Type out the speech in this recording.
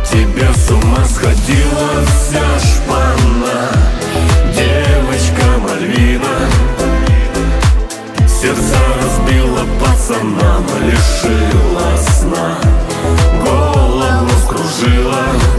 тебе с ума сходила вся шпана. Девочка Мальвина сердца разбила пацанам, лишила сна, голову скружила.